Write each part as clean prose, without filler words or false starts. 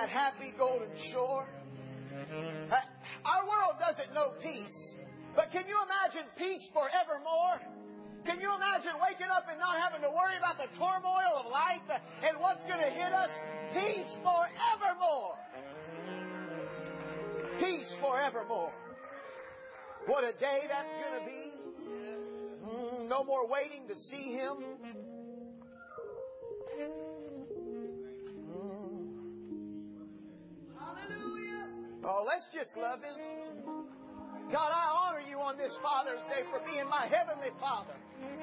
that happy golden shore. Our world doesn't know peace. But can you imagine peace forevermore? Can you imagine waking up and not having to worry about the turmoil of life and what's going to hit us? Peace forevermore. Peace forevermore. What a day that's going to be. No more waiting to see Him. Oh, let's just love Him. God, I honor You on this Father's Day for being my Heavenly Father.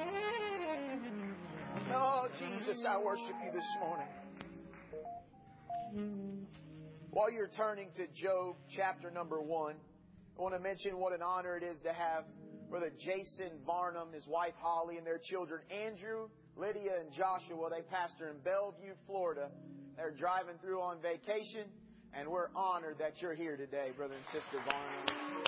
Oh, Jesus, I worship You this morning. While you're turning to Job chapter number 1, I want to mention what an honor it is to have Brother Jason Varnum, his wife Holly, and their children Andrew, Lydia, and Joshua. They pastor in Bellevue, Florida. They're driving through on vacation, and we're honored that you're here today, Brother and Sister Varnum.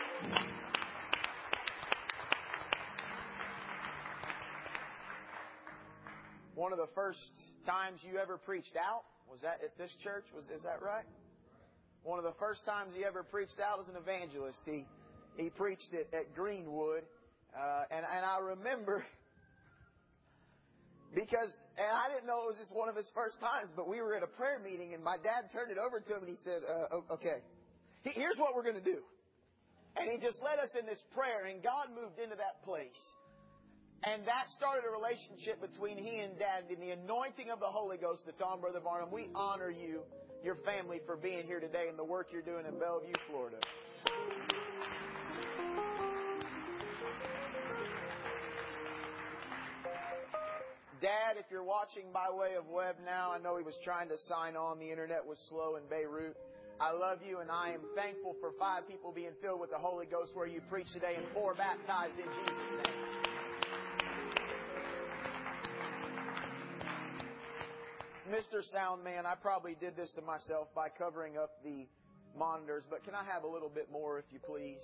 One of the first times you ever preached out, was that at this church? Is that right? One of the first times he ever preached out as an evangelist. He preached it at Greenwood. And I remember, because I didn't know it was just one of his first times, but we were at a prayer meeting and my dad turned it over to him and he said, okay, here's what we're going to do. And he just led us in this prayer, and God moved into that place. And that started a relationship between he and Dad, and the anointing of the Holy Ghost that's on Brother Varnum. We honor you, your family, for being here today and the work you're doing in Bellevue, Florida. Dad, if you're watching by way of web now, I know he was trying to sign on. The internet was slow in Beirut. I love you, and I am thankful for 5 people being filled with the Holy Ghost where you preach today and 4 baptized in Jesus' name. Mr. Soundman, I probably did this to myself by covering up the monitors, but can I have a little bit more, if you please?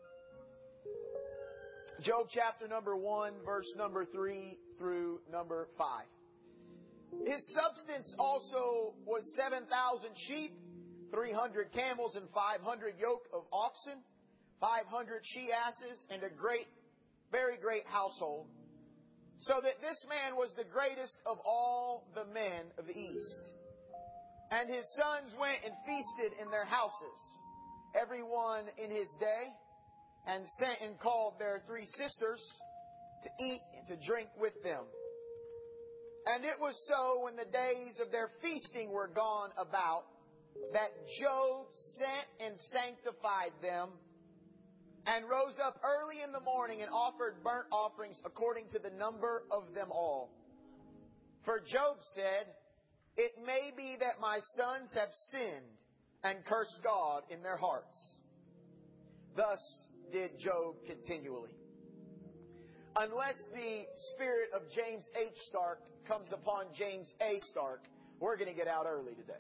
Job chapter number 1, verse number 3 through number 5. His substance also was 7,000 sheep, 300 camels, and 500 yoke of oxen, 500 she-asses, and a very great household. So that this man was the greatest of all the men of the east. And his sons went and feasted in their houses, every one in his day, and sent and called their 3 sisters to eat and to drink with them. And it was so, when the days of their feasting were gone about, that Job sent and sanctified them, and rose up early in the morning and offered burnt offerings according to the number of them all. For Job said, "It may be that my sons have sinned and cursed God in their hearts." Thus did Job continually. Unless the spirit of James H. Stark comes upon James A. Stark, we're going to get out early today.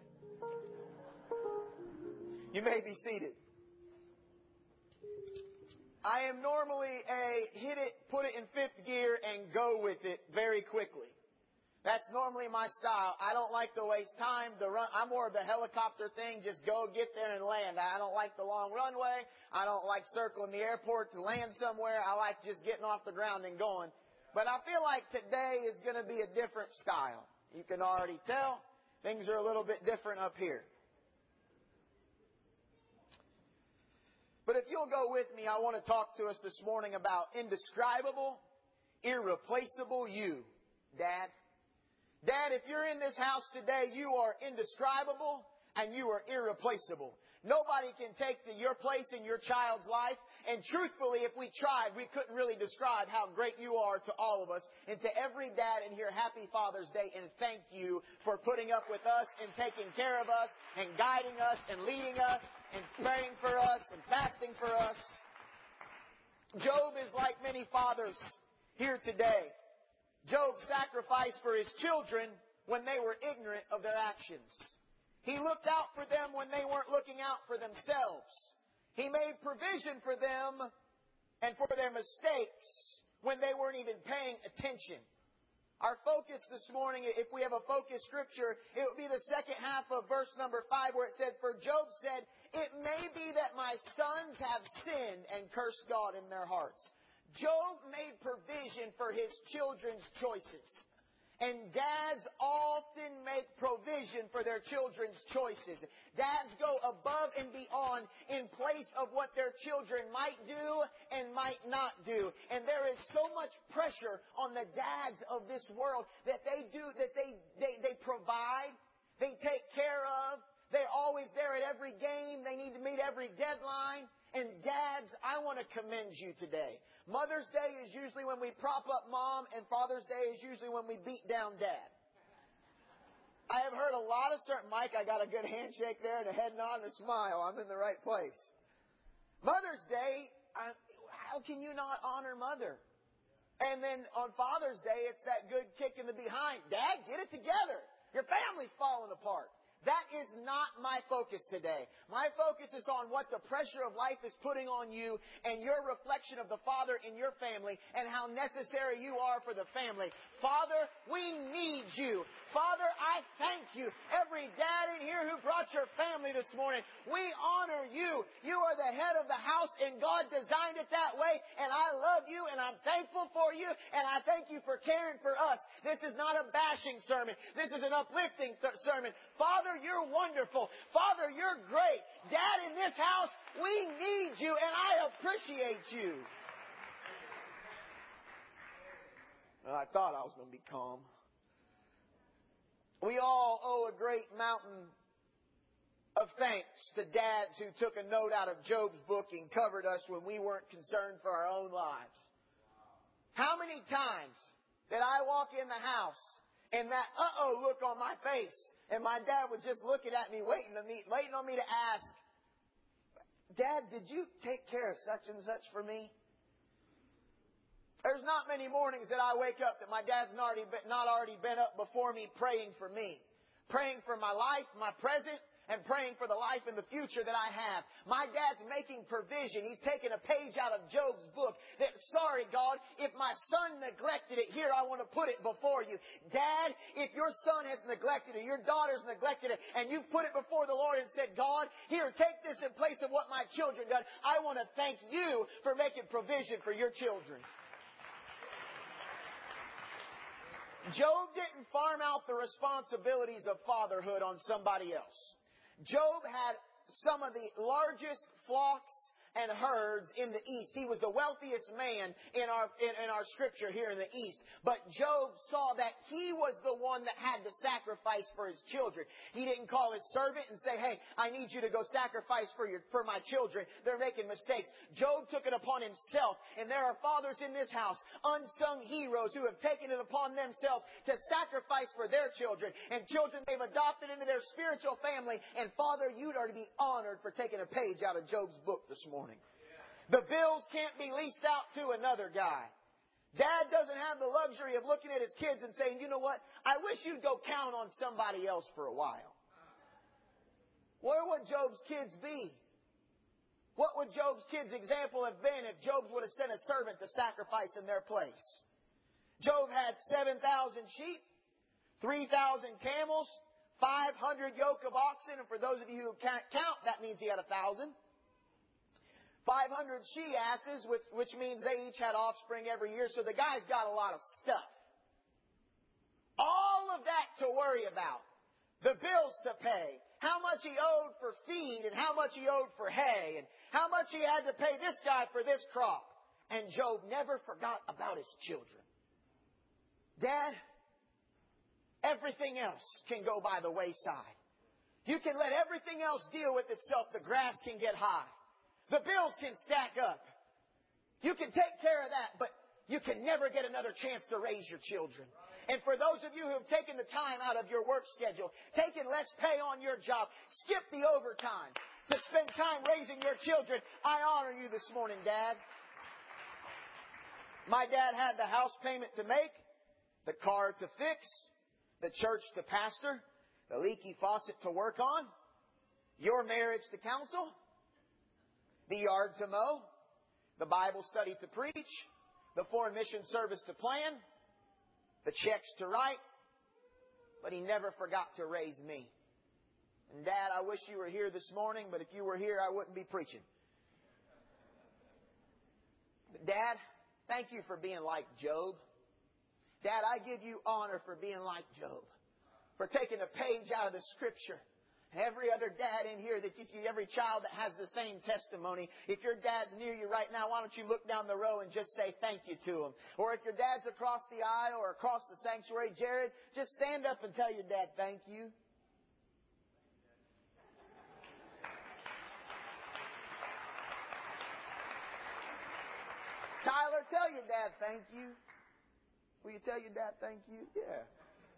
You may be seated. I am normally a hit it, put it in 5th gear, and go with it very quickly. That's normally my style. I don't like to waste time to run. I'm more of the helicopter thing. Just go, get there, and land. I don't like the long runway. I don't like circling the airport to land somewhere. I like just getting off the ground and going. But I feel like today is going to be a different style. You can already tell things are a little bit different up here. But if you'll go with me, I want to talk to us this morning about indescribable, irreplaceable you, Dad. Dad, if you're in this house today, you are indescribable and you are irreplaceable. Nobody can take your place in your child's life. And truthfully, if we tried, we couldn't really describe how great you are to all of us. And to every dad in here, happy Father's Day, and thank you for putting up with us and taking care of us and guiding us and leading us and praying for us and fasting for us. Job is like many fathers here today. Job sacrificed for his children when they were ignorant of their actions. He looked out for them when they weren't looking out for themselves. He made provision for them and for their mistakes when they weren't even paying attention. Our focus this morning, if we have a focus scripture, it would be the second half of verse number 5 where it said, "For Job said, it may be that my sons have sinned and cursed God in their hearts." Job made provision for his children's choices. And dads often make provision for their children's choices. Dads go above and beyond in place of what their children might do and might not do. And there is so much pressure on the dads of this world that they provide, they take care of, they're always there at every game, they need to meet every deadline. And dads, I want to commend you today. Mother's Day is usually when we prop up mom, and Father's Day is usually when we beat down dad. I have heard a lot of Mike, I got a good handshake there and a head nod and a smile. I'm in the right place. Mother's Day, how can you not honor Mother? And then on Father's Day, it's that good kick in the behind. Dad, get it together. Your family's falling apart. That is not my focus today. My focus is on what the pressure of life is putting on you and your reflection of the Father in your family and how necessary you are for the family. Father, we need you. Father, I thank you. Every dad in here who brought your family this morning, we honor you. You are the head of the house and God designed it that way, and I love you and I'm thankful for you and I thank you for caring for us. This is not a bashing sermon. This is an uplifting sermon. Father, you're wonderful. Father, you're great. Dad, in this house, we need you, and I appreciate you. Well, I thought I was going to be calm. We all owe a great mountain of thanks to dads who took a note out of Job's book and covered us when we weren't concerned for our own lives. How many times did I walk in the house and that uh-oh look on my face, and my dad was just looking at me, waiting on me to ask, "Dad, did you take care of such and such for me?" There's not many mornings that I wake up that my dad's not already been up before me praying for me. Praying for my life, my present, and praying for the life and the future that I have. My dad's making provision. He's taking a page out of Job's book that, sorry, God, if my son neglected it, here I want to put it before you. Dad, if your son has neglected it, your daughter's neglected it, and you've put it before the Lord and said, God, here, take this in place of what my children done, I want to thank you for making provision for your children. Job didn't farm out the responsibilities of fatherhood on somebody else. Job had some of the largest flocks and herds in the East. He was the wealthiest man in our scripture here in the East. But Job saw that he was the one that had to sacrifice for his children. He didn't call his servant and say, "Hey, I need you to go sacrifice for my children. They're making mistakes." Job took it upon himself. And there are fathers in this house, unsung heroes who have taken it upon themselves to sacrifice for their children and children they've adopted into their spiritual family. And Father, you are to be honored for taking a page out of Job's book this morning. The bills can't be leased out to another guy. Dad doesn't have the luxury of looking at his kids and saying, "You know what? I wish you'd go count on somebody else for a while." Where would Job's kids be? What would Job's kids' example have been if Job would have sent a servant to sacrifice in their place? Job had 7,000 sheep, 3,000 camels, 500 yoke of oxen, and for those of you who can't count, that means he had 1,000. 500 she-asses, which means they each had offspring every year, so the guy's got a lot of stuff. All of that to worry about. The bills to pay. How much he owed for feed and how much he owed for hay and how much he had to pay this guy for this crop. And Job never forgot about his children. Dad, everything else can go by the wayside. You can let everything else deal with itself. The grass can get high. The bills can stack up. You can take care of that, but you can never get another chance to raise your children. And for those of you who have taken the time out of your work schedule, taken less pay on your job, skip the overtime to spend time raising your children, I honor you this morning, Dad. My dad had the house payment to make, the car to fix, the church to pastor, the leaky faucet to work on, your marriage to counsel, the yard to mow, the Bible study to preach, the foreign mission service to plan, the checks to write, but He never forgot to raise me. And Dad, I wish you were here this morning, but if you were here, I wouldn't be preaching. But Dad, thank you for being like Job. Dad, I give you honor for being like Job, for taking a page out of the Scripture. Every other dad in here, every child that has the same testimony, if your dad's near you right now, why don't you look down the row and just say thank you to him? Or if your dad's across the aisle or across the sanctuary, Jared, just stand up and tell your dad thank you. Tyler, tell your dad thank you. Will you tell your dad thank you? Yeah.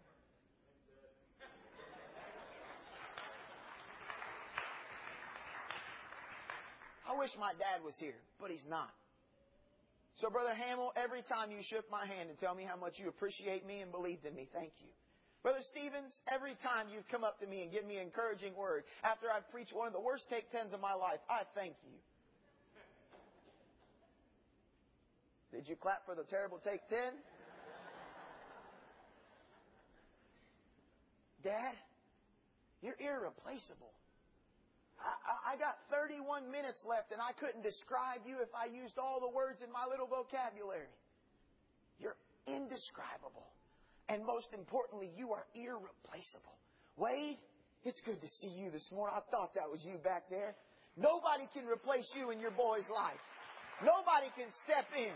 I wish my dad was here, but he's not. So, Brother Hamill, every time you shook my hand and tell me how much you appreciate me and believed in me, thank you. Brother Stevens, every time you've come up to me and given me an encouraging word after I've preached one of the worst take 10s of my life, I thank you. Did you clap for the terrible take 10? Dad, you're irreplaceable. I got 31 minutes left and I couldn't describe you if I used all the words in my little vocabulary. You're indescribable. And most importantly, you are irreplaceable. Wade, it's good to see you this morning. I thought that was you back there. Nobody can replace you in your boy's life. Nobody can step in.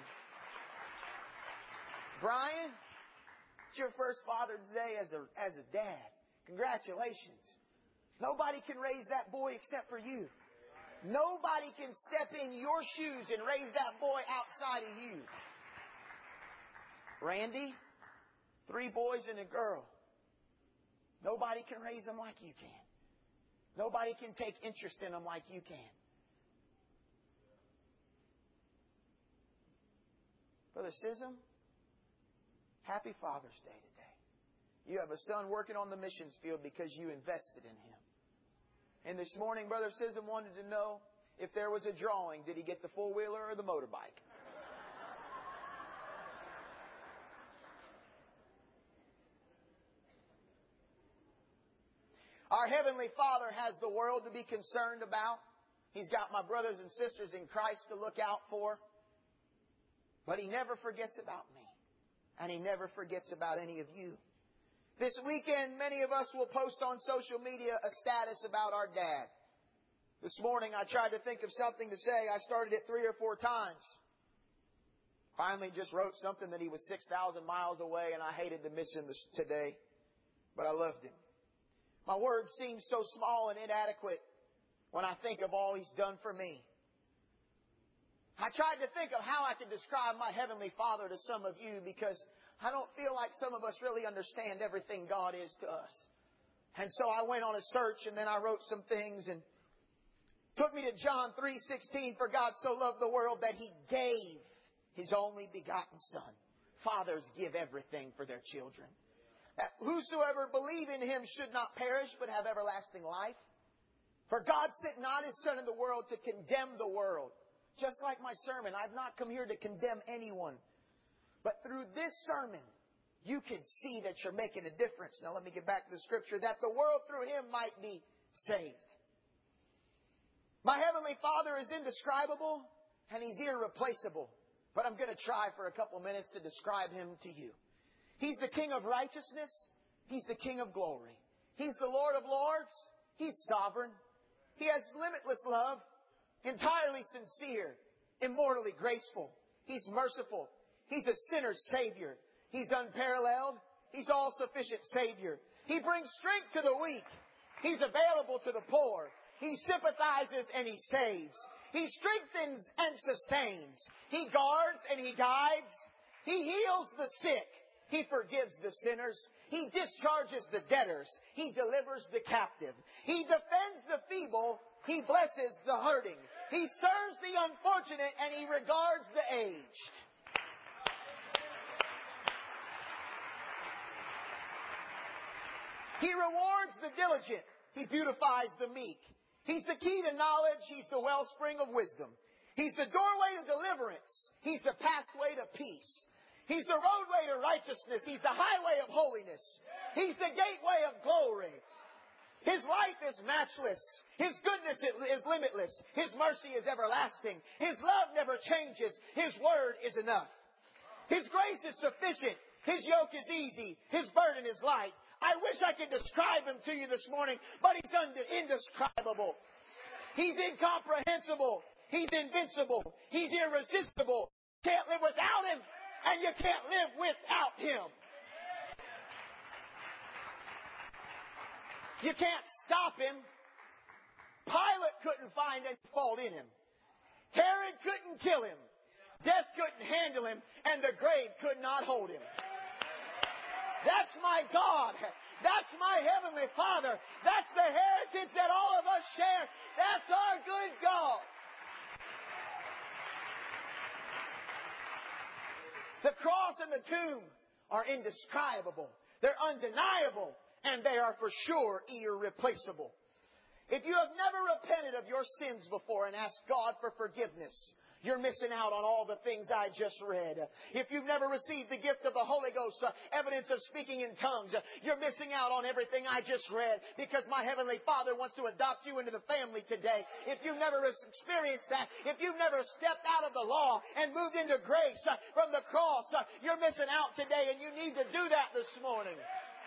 Brian, it's your first Father's Day as a dad. Congratulations. Nobody can raise that boy except for you. Nobody can step in your shoes and raise that boy outside of you. Randy, 3 boys and a girl. Nobody can raise them like you can. Nobody can take interest in them like you can. Brother Sism, happy Father's Day today. You have a son working on the missions field because you invested in him. And this morning, Brother Sism wanted to know if there was a drawing, did he get the four-wheeler or the motorbike? Our Heavenly Father has the world to be concerned about. He's got my brothers and sisters in Christ to look out for. But He never forgets about me. And He never forgets about any of you. This weekend, many of us will post on social media a status about our dad. This morning, I tried to think of something to say. I started it 3 or 4 times. Finally, just wrote something that he was 6,000 miles away and I hated to miss him today. But I loved him. My words seem so small and inadequate when I think of all He's done for me. I tried to think of how I could describe my Heavenly Father to some of you because I don't feel like some of us really understand everything God is to us. And so I went on a search and then I wrote some things and took me to John 3:16. For God so loved the world that He gave His only begotten Son. Fathers give everything for their children. That whosoever believe in Him should not perish but have everlasting life. For God sent not His Son in the world to condemn the world. Just like my sermon, I've not come here to condemn anyone. But through this sermon, you can see that you're making a difference. Now let me get back to the Scripture. That the world through Him might be saved. My Heavenly Father is indescribable and He's irreplaceable. But I'm going to try for a couple minutes to describe Him to you. He's the King of righteousness. He's the King of glory. He's the Lord of lords. He's sovereign. He has limitless love. Entirely sincere. Immortally graceful. He's merciful. He's a sinner's Savior. He's unparalleled. He's all-sufficient Savior. He brings strength to the weak. He's available to the poor. He sympathizes and He saves. He strengthens and sustains. He guards and He guides. He heals the sick. He forgives the sinners. He discharges the debtors. He delivers the captive. He defends the feeble. He blesses the hurting. He serves the unfortunate and He regards the aged. He rewards the diligent. He beautifies the meek. He's the key to knowledge. He's the wellspring of wisdom. He's the doorway to deliverance. He's the pathway to peace. He's the roadway to righteousness. He's the highway of holiness. He's the gateway of glory. His life is matchless. His goodness is limitless. His mercy is everlasting. His love never changes. His word is enough. His grace is sufficient. His yoke is easy. His burden is light. I wish I could describe Him to you this morning, but He's indescribable. He's incomprehensible. He's invincible. He's irresistible. Can't live without Him, and you can't live without Him. You can't stop Him. Pilate couldn't find any fault in Him. Herod couldn't kill Him. Death couldn't handle Him, and the grave could not hold Him. That's my God. That's my Heavenly Father. That's the heritage that all of us share. That's our good God. The cross and the tomb are indescribable. They're undeniable. And they are for sure irreplaceable. If you have never repented of your sins before and asked God for forgiveness, you're missing out on all the things I just read. If you've never received the gift of the Holy Ghost, evidence of speaking in tongues, you're missing out on everything I just read, because my Heavenly Father wants to adopt you into the family today. If you've never experienced that, if you've never stepped out of the law and moved into grace from the cross, you're missing out today, and you need to do that this morning.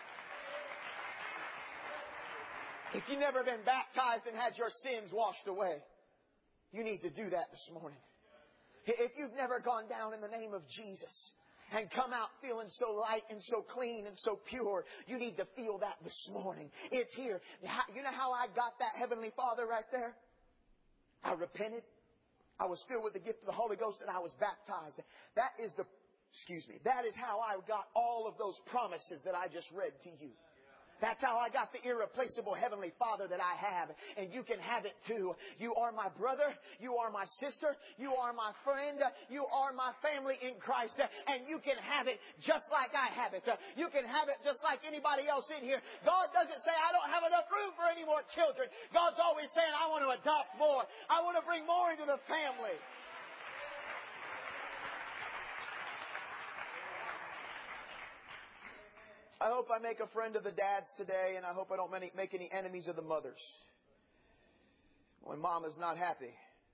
If you've never been baptized and had your sins washed away, you need to do that this morning. If you've never gone down in the name of Jesus and come out feeling so light and so clean and so pure, you need to feel that this morning. It's here. You know how I got that Heavenly Father right there? I repented. I was filled with the gift of the Holy Ghost, and I was baptized. That is how I got all of those promises that I just read to you. That's how I got the irreplaceable Heavenly Father that I have. And you can have it too. You are my brother. You are my sister. You are my friend. You are my family in Christ. And you can have it just like I have it. You can have it just like anybody else in here. God doesn't say, I don't have enough room for any more children. God's always saying, I want to adopt more. I want to bring more into the family. I hope I make a friend of the dads today, and I hope I don't make any enemies of the mothers. When mama's not happy,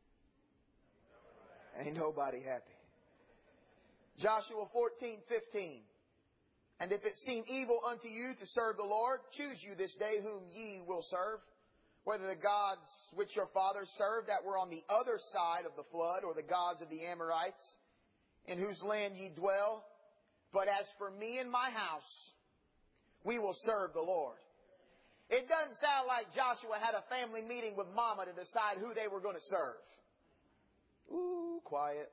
ain't nobody happy. Joshua 14:15. And if it seem evil unto you to serve the Lord, choose you this day whom ye will serve, whether the gods which your fathers served that were on the other side of the flood, or the gods of the Amorites, in whose land ye dwell. But as for me and my house, we will serve the Lord. It doesn't sound like Joshua had a family meeting with Mama to decide who they were going to serve. Ooh, quiet.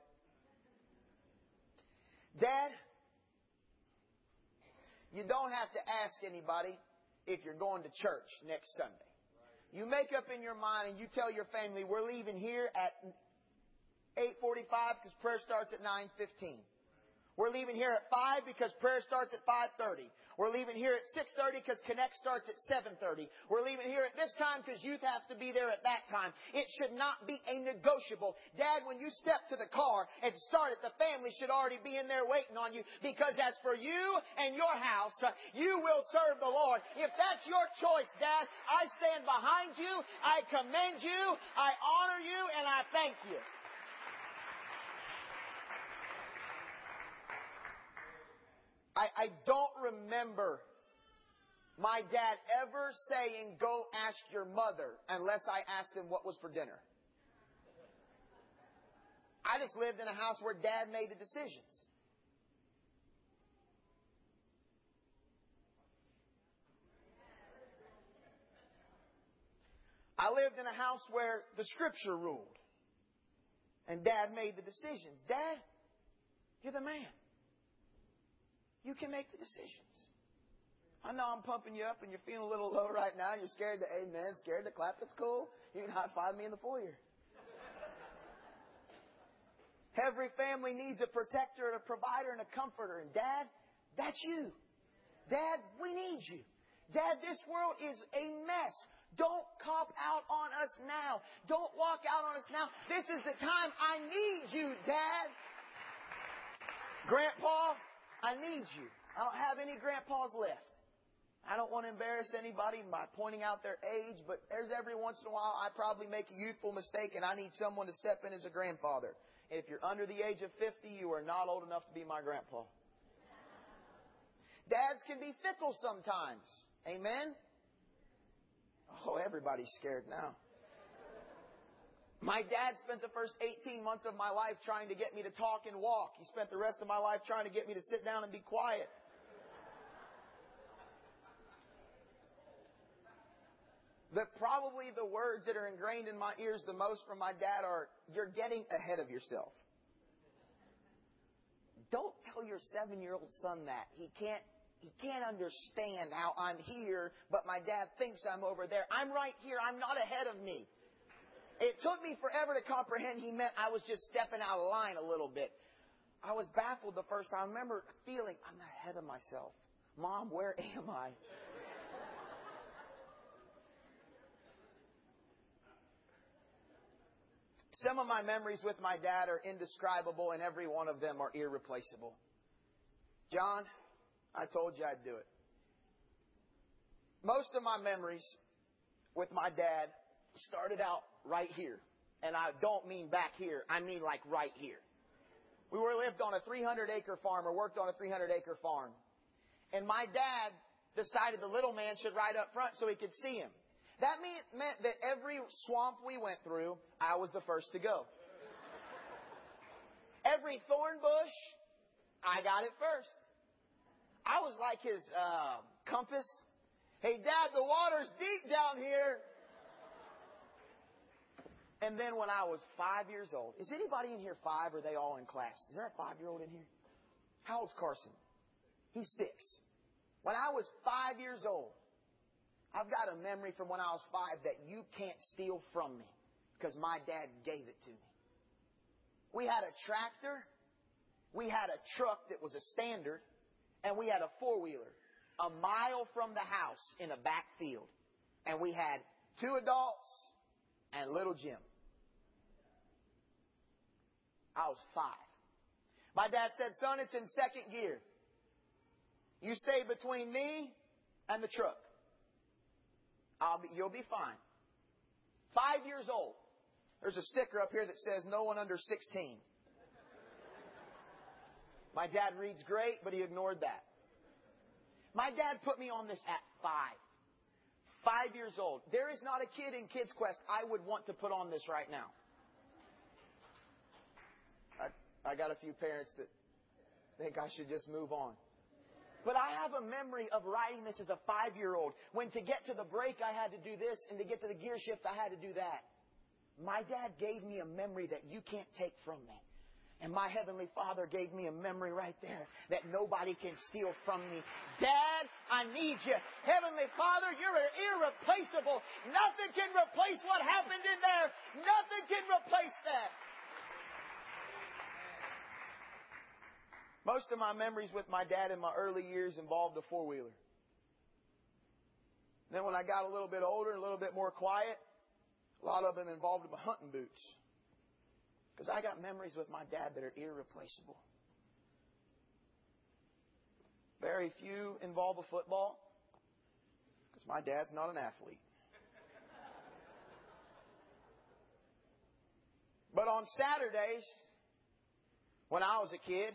Dad, you don't have to ask anybody if you're going to church next Sunday. You make up in your mind and you tell your family, we're leaving here at 8:45 because prayer starts at 9:15. We're leaving here at 5 because prayer starts at 5:30. We're leaving here at 6:30 because Connect starts at 7:30. We're leaving here at this time because youth have to be there at that time. It should not be a negotiable. Dad, when you step to the car and start it, the family should already be in there waiting on you, because as for you and your house, you will serve the Lord. If that's your choice, Dad, I stand behind you, I commend you, I honor you, and I thank you. I don't remember my dad ever saying, go ask your mother, unless I asked him what was for dinner. I just lived in a house where Dad made the decisions. I lived in a house where the Scripture ruled, and Dad made the decisions. Dad, you're the man. You can make the decisions. I know I'm pumping you up and you're feeling a little low right now. You're scared to amen, scared to clap. It's cool. You can high-five me in the foyer. Every family needs a protector and a provider and a comforter. And Dad, that's you. Dad, we need you. Dad, this world is a mess. Don't cop out on us now. Don't walk out on us now. This is the time I need you, Dad. Grandpa, I need you. I don't have any grandpas left. I don't want to embarrass anybody by pointing out their age, but there's every once in a while I probably make a youthful mistake and I need someone to step in as a grandfather. And if you're under the age of 50, you are not old enough to be my grandpa. Dads can be fickle sometimes. Amen? Oh, everybody's scared now. My dad spent the first 18 months of my life trying to get me to talk and walk. He spent the rest of my life trying to get me to sit down and be quiet. Probably the words that are ingrained in my ears the most from my dad are, "You're getting ahead of yourself." Don't tell your 7-year-old son that. He can't understand how I'm here, but my dad thinks I'm over there. I'm right here. I'm not ahead of me. It took me forever to comprehend he meant I was just stepping out of line a little bit. I was baffled the first time. I remember feeling, I'm ahead of myself. Mom, where am I? Some of my memories with my dad are indescribable, and every one of them are irreplaceable. John, I told you I'd do it. Most of my memories with my dad started out right here. And I don't mean back here. I mean like right here. We lived on a 300-acre farm, or worked on a 300-acre farm. And my dad decided the little man should ride up front so he could see him. That meant that every swamp we went through, I was the first to go. Every thorn bush, I got it first. I was like his compass. Hey, Dad, the water's deep down here. And then when I was 5 years old, is anybody in here 5, or are they all in class? Is there a 5-year-old in here? How old's Carson? He's 6. When I was 5 years old, I've got a memory from when I was 5 that you can't steal from me, because my dad gave it to me. We had a tractor, we had a truck that was a standard, and we had a 4-wheeler a mile from the house in a back field. And we had 2 adults and little Jim. I was 5. My dad said, "Son, it's in second gear. You stay between me and the truck. You'll be fine." 5 years old. There's a sticker up here that says no one under 16. My dad reads great, but he ignored that. My dad put me on this at 5. 5 years old. There is not a kid in Kids Quest I would want to put on this right now. I got a few parents that think I should just move on. But I have a memory of riding this as a 5-year-old, when to get to the brake I had to do this, and to get to the gear shift I had to do that. My dad gave me a memory that you can't take from me. And my Heavenly Father gave me a memory right there that nobody can steal from me. Dad, I need you. Heavenly Father, you're irreplaceable. Nothing can replace what happened in there. Nothing can replace that. Most of my memories with my dad in my early years involved a 4-wheeler. Then when I got a little bit older, a little bit more quiet, a lot of them involved my hunting boots. Because I got memories with my dad that are irreplaceable. Very few involve a football, because my dad's not an athlete. But on Saturdays, when I was a kid,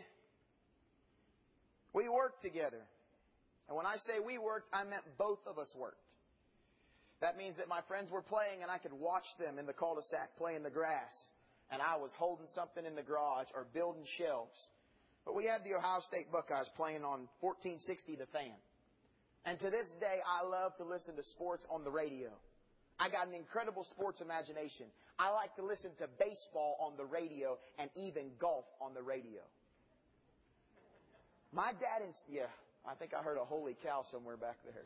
we worked together. And when I say we worked, I meant both of us worked. That means that my friends were playing and I could watch them in the cul-de-sac play in the grass. And I was holding something in the garage or building shelves. But we had the Ohio State Buckeyes playing on 1460 The Fan. And to this day, I love to listen to sports on the radio. I got an incredible sports imagination. I like to listen to baseball on the radio and even golf on the radio. My dad, I think I heard a holy cow somewhere back there.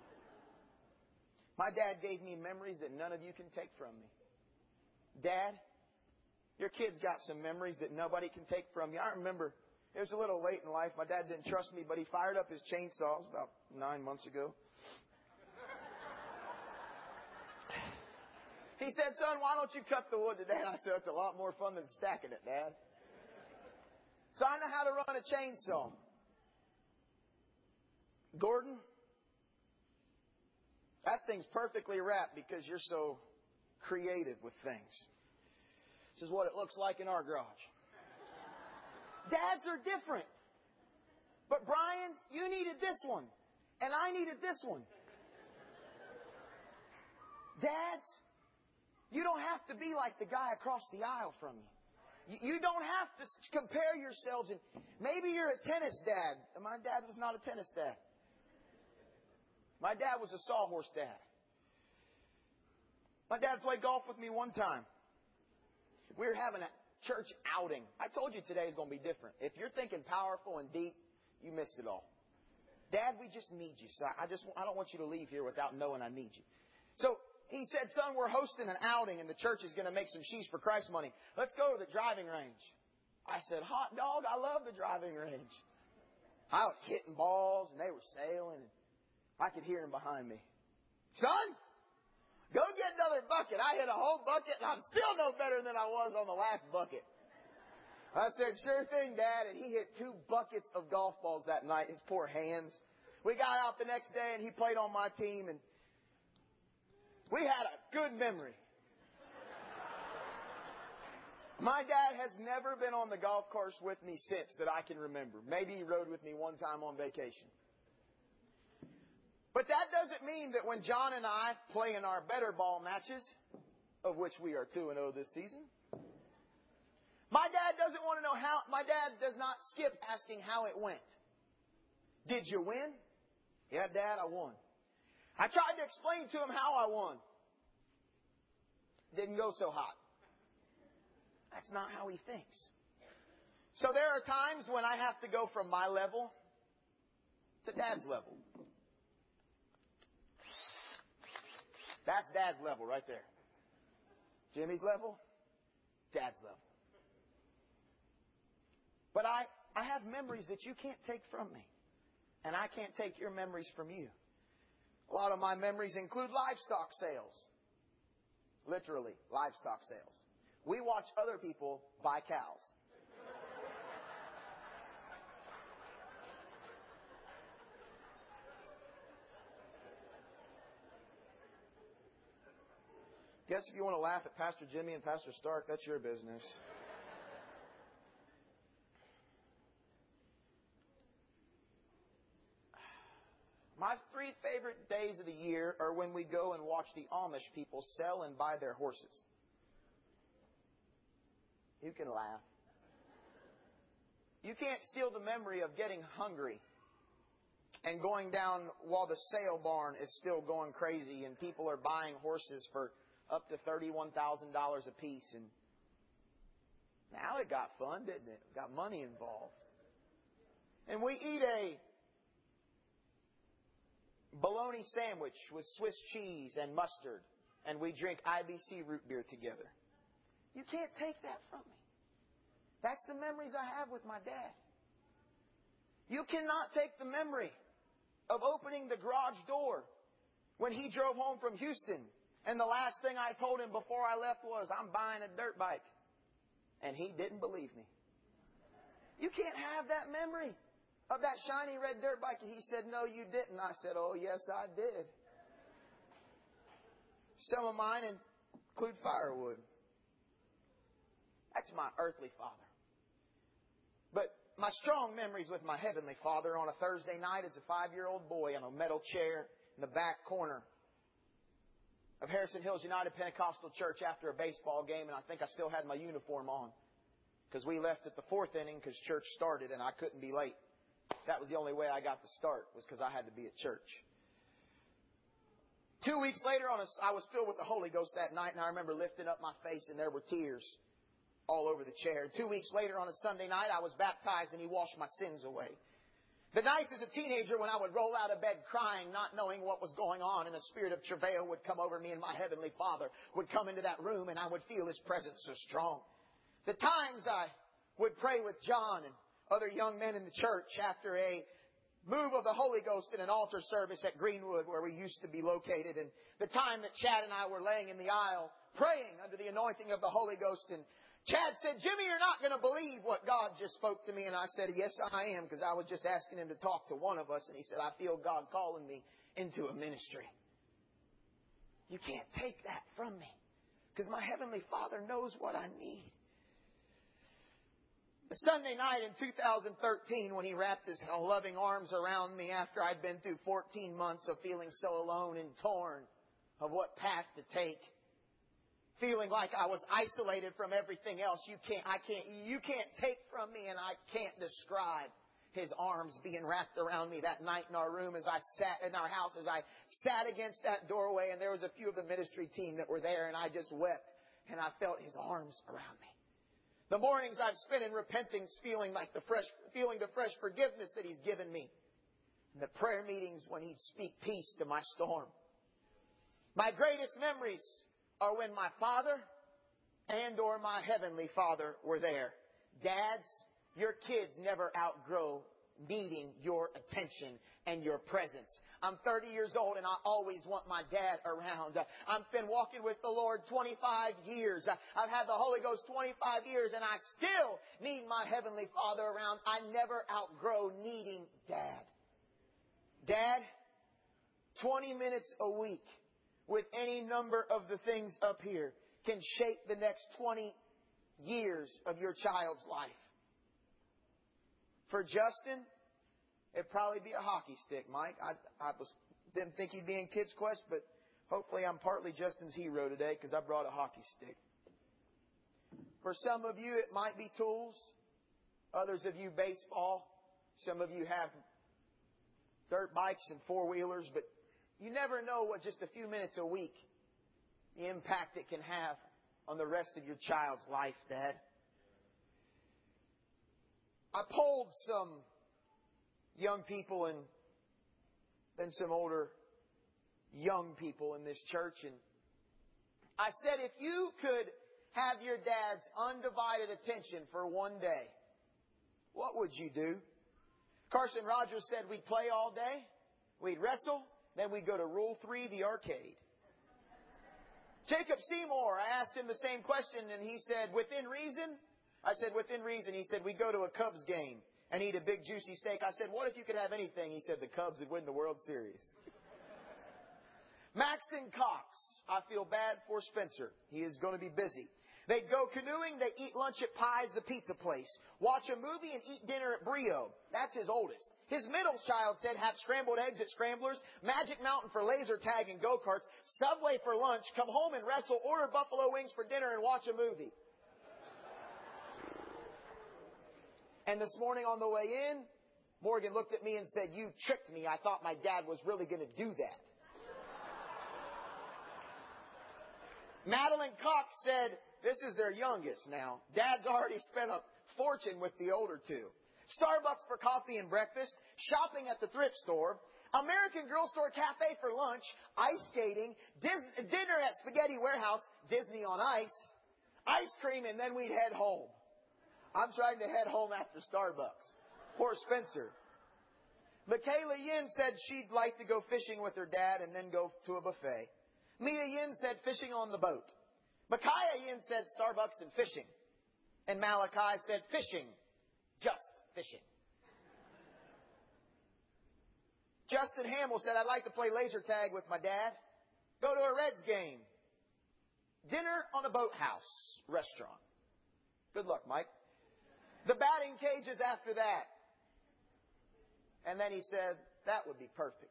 My dad gave me memories that none of you can take from me. Dad, your kid's got some memories that nobody can take from you. I remember it was a little late in life. My dad didn't trust me, but he fired up his chainsaws about 9 months ago. He said, "Son, why don't you cut the wood today?" And I said, "It's a lot more fun than stacking it, Dad." So I know how to run a chainsaw. Gordon, that thing's perfectly wrapped because you're so creative with things. This is what it looks like in our garage. Dads are different. But Brian, you needed this one. And I needed this one. Dads, you don't have to be like the guy across the aisle from you. You don't have to compare yourselves. And maybe you're a tennis dad. My dad was not a tennis dad. My dad was a sawhorse dad. My dad played golf with me one time. We were having a church outing. I told you today is going to be different. If you're thinking powerful and deep, you missed it all. Dad, we just need you. So I don't want you to leave here without knowing I need you. So he said, son, we're hosting an outing and the church is going to make some She's for Christ money. Let's go to the driving range. I said, hot dog, I love the driving range. I was hitting balls and they were sailing. And I could hear him behind me. Son, go get another bucket. I hit a whole bucket and I'm still no better than I was on the last bucket. I said, sure thing, Dad. And he hit 2 buckets of golf balls that night. His poor hands. We got out the next day and he played on my team and we had a good memory. My dad has never been on the golf course with me since that I can remember. Maybe he rode with me one time on vacation. But that doesn't mean that when John and I play in our better ball matches, of which we are 2-0 this season, my dad doesn't want to know how. My dad does not skip asking how it went. Did you win? Yeah, Dad, I won. I tried to explain to him how I won. Didn't go so hot. That's not how he thinks. So there are times when I have to go from my level to Dad's level. That's Dad's level right there. Jimmy's level, Dad's level. But I have memories that you can't take from me. And I can't take your memories from you. A lot of my memories include livestock sales. Literally, livestock sales. We watch other people buy cows. Guess if you want to laugh at Pastor Jimmy and Pastor Stark, that's your business. My 3 favorite days of the year are when we go and watch the Amish people sell and buy their horses. You can laugh. You can't steal the memory of getting hungry and going down while the sale barn is still going crazy and people are buying horses for up to $31,000 a piece. And now it got fun, didn't it? Got money involved. And we eat a bologna sandwich with Swiss cheese and mustard. And we drink IBC root beer together. You can't take that from me. That's the memories I have with my dad. You cannot take the memory of opening the garage door when he drove home from Houston. And the last thing I told him before I left was, I'm buying a dirt bike. And he didn't believe me. You can't have that memory of that shiny red dirt bike. And he said, no, you didn't. I said, oh, yes, I did. Some of mine include firewood. That's my earthly father. But my strong memories with my heavenly Father on a Thursday night as a 5-year-old boy on a metal chair in the back corner of Harrison Hills United Pentecostal Church after a baseball game, and I think I still had my uniform on because we left at the 4th inning because church started and I couldn't be late. That was the only way I got to start, was because I had to be at church. 2 weeks later, I was filled with the Holy Ghost that night, and I remember lifting up my face and there were tears all over the chair. 2 weeks later on a Sunday night, I was baptized and He washed my sins away. The nights as a teenager when I would roll out of bed crying, not knowing what was going on, and a spirit of travail would come over me, and my Heavenly Father would come into that room and I would feel His presence so strong. The times I would pray with John and other young men in the church after a move of the Holy Ghost in an altar service at Greenwood where we used to be located, and the time that Chad and I were laying in the aisle praying under the anointing of the Holy Ghost, and Chad said, Jimmy, you're not going to believe what God just spoke to me. And I said, yes, I am, because I was just asking him to talk to one of us. And he said, I feel God calling me into a ministry. You can't take that from me, because my Heavenly Father knows what I need. The Sunday night in 2013, when He wrapped His loving arms around me after I'd been through 14 months of feeling so alone and torn of what path to take, feeling like I was isolated from everything else. You can't take from me, and I can't describe His arms being wrapped around me that night in our room as I sat in our house, as I sat against that doorway, and there was a few of the ministry team that were there, and I just wept, and I felt His arms around me. The mornings I've spent in repentance, feeling the fresh forgiveness that He's given me. And the prayer meetings when He'd speak peace to my storm. My greatest memories are when my father and or my Heavenly Father were there. Dads, your kids never outgrow needing your attention and your presence. I'm 30 years old and I always want my dad around. I've been walking with the Lord 25 years. I've had the Holy Ghost 25 years and I still need my Heavenly Father around. I never outgrow needing Dad. Dad, 20 minutes a week with any number of the things up here can shape the next 20 years of your child's life. For Justin, it'd probably be a hockey stick, Mike. I didn't think he'd be in Kids Quest, but hopefully I'm partly Justin's hero today because I brought a hockey stick. For some of you, it might be tools. Others of you, baseball. Some of you have dirt bikes and four-wheelers, but you never know what just a few minutes a week, the impact it can have on the rest of your child's life, Dad. I polled some young people and then some older young people in this church, and I said, if you could have your dad's undivided attention for one day, what would you do? Carson Rogers said we'd play all day, we'd wrestle, then we'd go to Rule 3, the arcade. Jacob Seymour, I asked him the same question, and he said, within reason? I said, within reason. He said, we'd go to a Cubs game and eat a big juicy steak. I said, what if you could have anything? He said, the Cubs would win the World Series. Maxton Cox, I feel bad for Spencer. He is going to be busy. They'd go canoeing, they eat lunch at Pies, the pizza place, watch a movie and eat dinner at Brio. That's his oldest. His middle child said have scrambled eggs at Scramblers, Magic Mountain for laser tag and go-karts, Subway for lunch, come home and wrestle, order buffalo wings for dinner and watch a movie. And this morning on the way in, Morgan looked at me and said, you tricked me. I thought my dad was really going to do that. Madeline Cox said, this is their youngest now. Dad's already spent a fortune with the older two. Starbucks for coffee and breakfast, shopping at the thrift store, American Girl Store Cafe for lunch, ice skating, dinner at Spaghetti Warehouse, Disney on Ice, ice cream, and then we'd head home. I'm trying to head home after Starbucks. Poor Spencer. Michaela Yin said she'd like to go fishing with her dad and then go to a buffet. Mia Yin said fishing on the boat. Micaiah Yin said Starbucks and fishing. And Malachi said fishing. Just fishing. Justin Hamill said, I'd like to play laser tag with my dad. Go to a Reds game. Dinner on a boathouse restaurant. Good luck, Mike. The batting cages after that. And then he said, that would be perfect.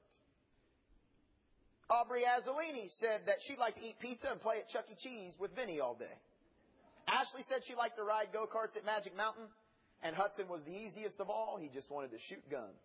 Aubrey Azzolini said that she'd like to eat pizza and play at Chuck E. Cheese with Vinny all day. Ashley said she liked to ride go-karts at Magic Mountain. And Hudson was the easiest of all. He just wanted to shoot guns.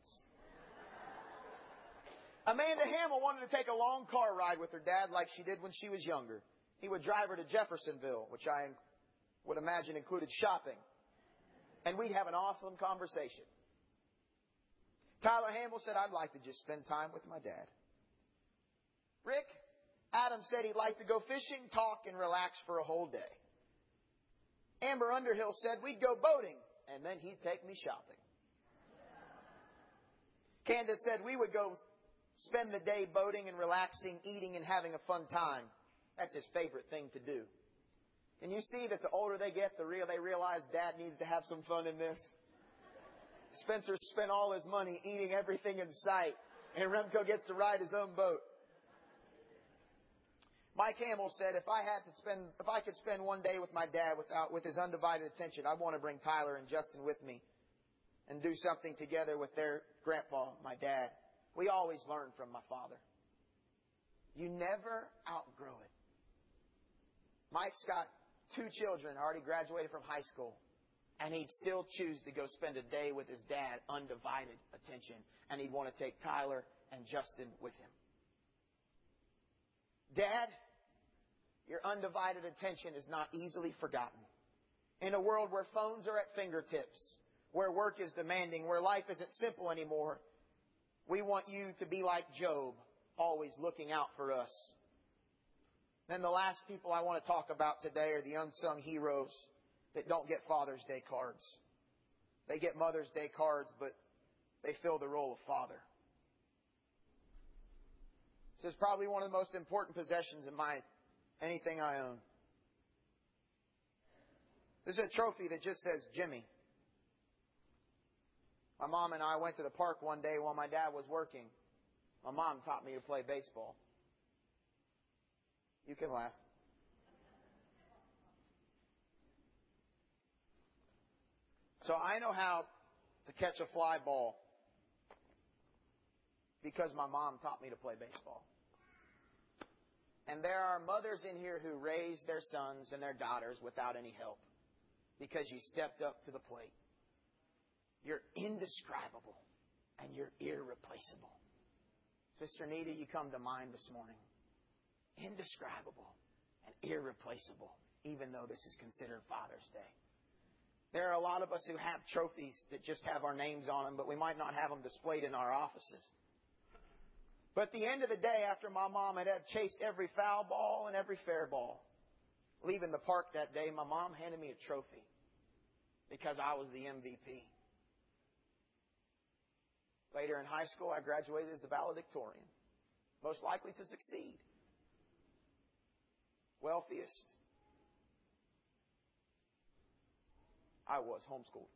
Amanda Hamill wanted to take a long car ride with her dad like she did when she was younger. He would drive her to Jeffersonville, which I would imagine included shopping. And we'd have an awesome conversation. Tyler Hamill said, I'd like to just spend time with my dad. Rick Adams said he'd like to go fishing, talk, and relax for a whole day. Amber Underhill said we'd go boating, and then he'd take me shopping. Candace said we would go spend the day boating and relaxing, eating, and having a fun time. That's his favorite thing to do. Can you see that the older they get, they realize Dad needs to have some fun in this? Spencer spent all his money eating everything in sight, and Remco gets to ride his own boat. Mike Hamill said, if I could spend one day with my dad with his undivided attention, I'd want to bring Tyler and Justin with me and do something together with their grandpa, my dad. We always learn from my father. You never outgrow it. Mike's got 2 children, already graduated from high school, and he'd still choose to go spend a day with his dad, undivided attention, and he'd want to take Tyler and Justin with him. Dad, your undivided attention is not easily forgotten. In a world where phones are at fingertips, where work is demanding, where life isn't simple anymore, we want you to be like Job, always looking out for us. Then the last people I want to talk about today are the unsung heroes that don't get Father's Day cards. They get Mother's Day cards, but they fill the role of father. This is probably one of the most important possessions in anything I own. This is a trophy that just says Jimmy. My mom and I went to the park one day while my dad was working. My mom taught me to play baseball. You can laugh. So I know how to catch a fly ball because my mom taught me to play baseball. And there are mothers in here who raised their sons and their daughters without any help because you stepped up to the plate. You're indescribable and you're irreplaceable. Sister Nita, you come to mind this morning. Indescribable and irreplaceable, even though this is considered Father's Day. There are a lot of us who have trophies that just have our names on them, but we might not have them displayed in our offices. But at the end of the day, after my mom had chased every foul ball and every fair ball, leaving the park that day, my mom handed me a trophy because I was the MVP. Later in high school, I graduated as the valedictorian, most likely to succeed. Wealthiest. I was homeschooled.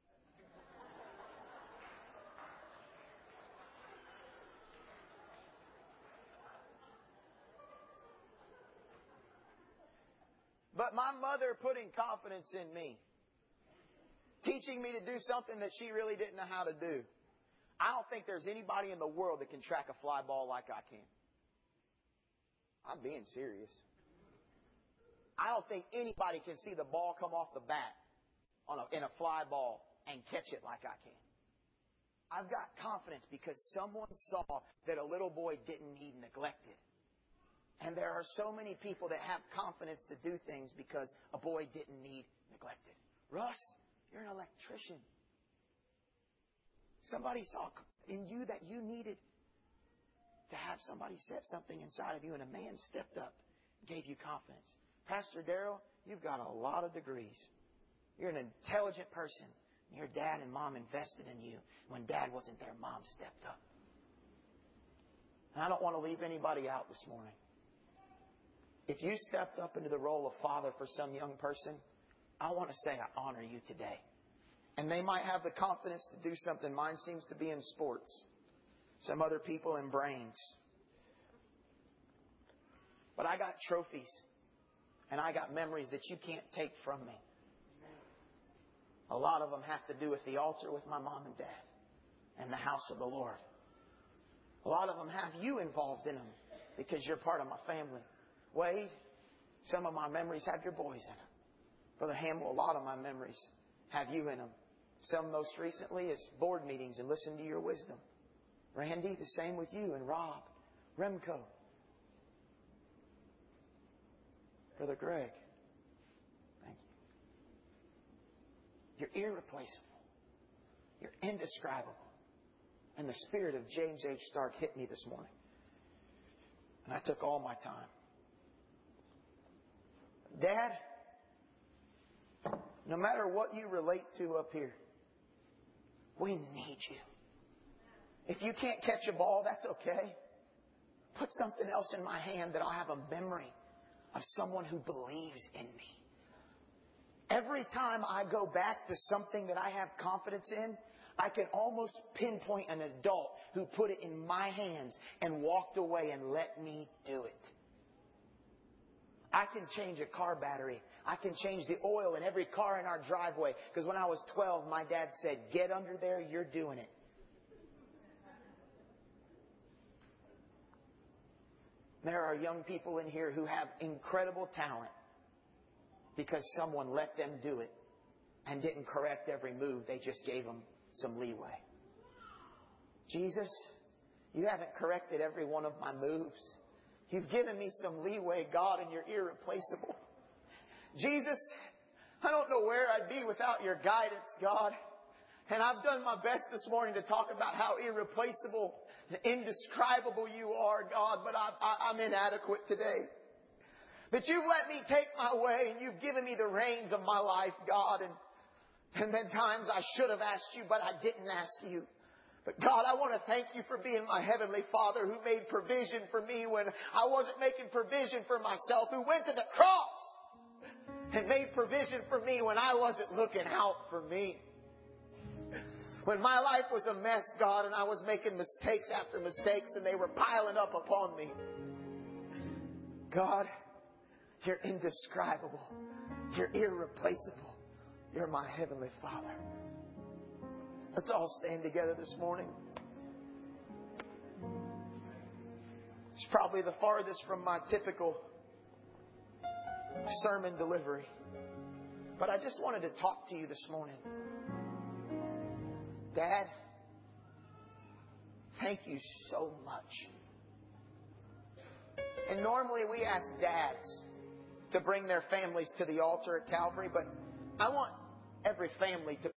But my mother putting confidence in me, teaching me to do something that she really didn't know how to do. I don't think there's anybody in the world that can track a fly ball like I can. I'm being serious. I don't think anybody can see the ball come off the bat in a fly ball and catch it like I can. I've got confidence because someone saw that a little boy didn't need neglected. And there are so many people that have confidence to do things because a boy didn't need neglected. Russ, you're an electrician. Somebody saw in you that you needed to have somebody set something inside of you, and a man stepped up and gave you confidence. Pastor Darrell, you've got a lot of degrees. You're an intelligent person. Your dad and mom invested in you. When dad wasn't there, mom stepped up. And I don't want to leave anybody out this morning. If you stepped up into the role of father for some young person, I want to say I honor you today. And they might have the confidence to do something. Mine seems to be in sports. Some other people in brains. But I got trophies. And I got memories that you can't take from me. A lot of them have to do with the altar with my mom and dad. And the house of the Lord. A lot of them have you involved in them. Because you're part of my family. Wade, some of my memories have your boys in them. Brother Hamill, a lot of my memories have you in them. Some most recently is board meetings and listen to your wisdom. Randy, the same with you, and Rob, Remco. Brother Greg, thank you. You're irreplaceable. You're indescribable. And the spirit of James H. Stark hit me this morning. And I took all my time. Dad, no matter what you relate to up here, we need you. If you can't catch a ball, that's okay. Put something else in my hand that I'll have a memory of someone who believes in me Every time I go back to something that I have confidence in, I can almost pinpoint an adult who put it in my hands and walked away and let me do it. I can change a car battery. I can change the oil in every car in our driveway. Because when I was 12, my dad said, "Get under there, you're doing it." There are young people in here who have incredible talent because someone let them do it and didn't correct every move. They just gave them some leeway. Jesus, you haven't corrected every one of my moves. You've given me some leeway, God, and you're irreplaceable. Jesus, I don't know where I'd be without your guidance, God. And I've done my best this morning to talk about how irreplaceable and indescribable you are, God, but I'm inadequate today. That you've let me take my way and you've given me the reins of my life, God. And then times I should have asked you, but I didn't ask you. But God, I want to thank you for being my Heavenly Father who made provision for me when I wasn't making provision for myself, who went to the cross and made provision for me when I wasn't looking out for me. When my life was a mess, God, and I was making mistakes after mistakes and they were piling up upon me. God, you're indescribable. You're irreplaceable. You're my Heavenly Father. Let's all stand together this morning. It's probably the farthest from my typical sermon delivery. But I just wanted to talk to you this morning. Dad, thank you so much. And normally we ask dads to bring their families to the altar at Calvary, but I want every family to